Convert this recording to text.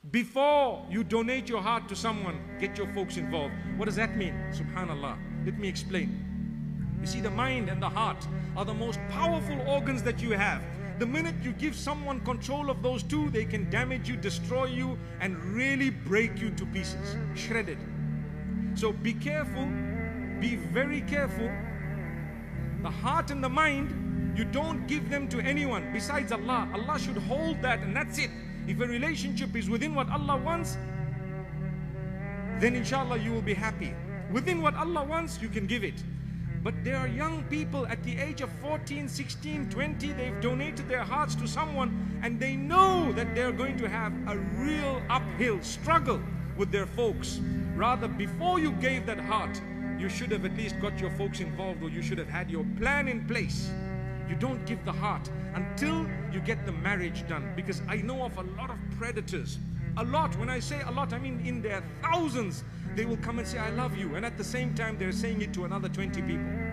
Before you donate your heart to someone, get your folks involved. What does that mean? Subhanallah. Let me explain. You see, the mind and the heart are the most powerful organs that you have. The minute you give someone control of those two, they can damage you, destroy you, and really break you to pieces, shredded. So be careful, be very careful. The heart and the mind, you don't give them to anyone besides Allah. Allah should hold that, and that's it. If a relationship is within what Allah wants, then inshallah you will be happy. Within what Allah wants, you can give it. But there are young people at the age of 14, 16, 20, they've donated their hearts to someone and they know that they're going to have a real uphill struggle with their folks. Rather, before you gave that heart, you should have at least got your folks involved, or you should have had your plan in place. You don't give the heart until you get the marriage done. Because I know of a lot of predators. A lot. When I say a lot, I mean in their thousands. They will come and say, I love you. And at the same time, they're saying it to another 20 people.